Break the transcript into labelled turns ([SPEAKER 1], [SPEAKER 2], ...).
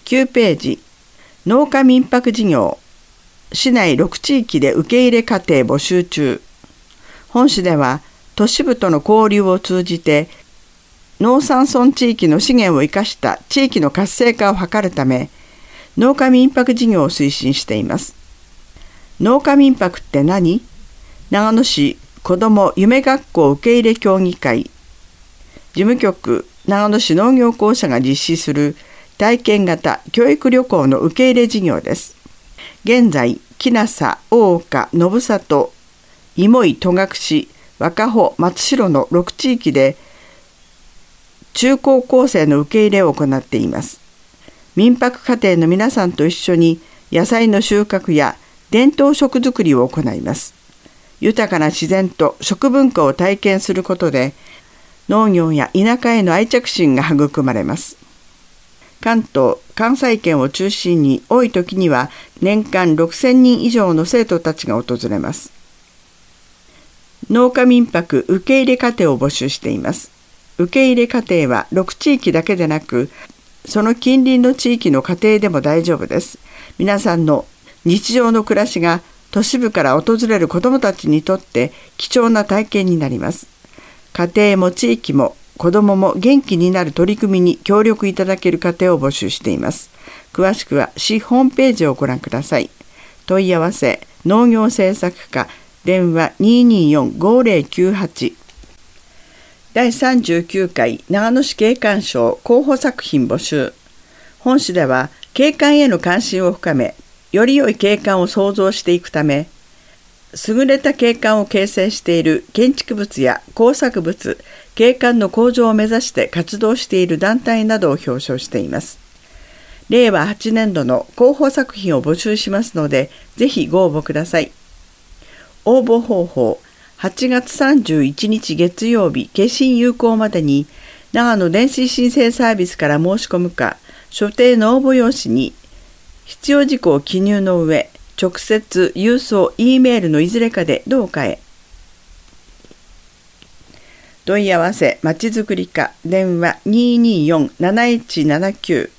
[SPEAKER 1] 9ページ、農家民泊事業、市内6地域で受け入れ家庭募集中。本市では都市部との交流を通じて農山村地域の資源を生かした地域の活性化を図るため、農家民泊事業を推進しています。農家民泊って何？長野市子ども夢学校受け入れ協議会、事務局長野市農業公社が実施する体験型教育旅行の受け入れ事業です。現在、木那佐、大岡、信里、芋井、戸隠、若穂、松代の6地域で中高校生の受け入れを行っています。民泊家庭の皆さんと一緒に野菜の収穫や伝統食作りを行います。豊かな自然と食文化を体験することで農業や田舎への愛着心が育まれます。関東・関西圏を中心に多い時には年間6000人以上の生徒たちが訪れます。農家民泊受け入れ家庭を募集しています。受け入れ家庭は6地域だけでなく、その近隣の地域の家庭でも大丈夫です。皆さんの日常の暮らしが都市部から訪れる子どもたちにとって貴重な体験になります。家庭も地域も子どもも元気になる取り組みに協力いただける家庭を募集しています。詳しくは市ホームページをご覧ください。問い合わせ農業政策課電話 224-5098。 第39回長野市景観賞候補作品募集。本市では景観への関心を深め、より良い景観を創造していくため、優れた景観を形成している建築物や工作物、景観の向上を目指して活動している団体などを表彰しています。令和8年度の候補作品を募集しますので、ぜひご応募ください。応募方法、8月31日月曜日消印有効までに長野電子申請サービスから申し込むか、所定の応募用紙に必要事項を記入の上、直接郵送 E メールのいずれかでどうかへ。問い合わせまちづくり課電話 224-7179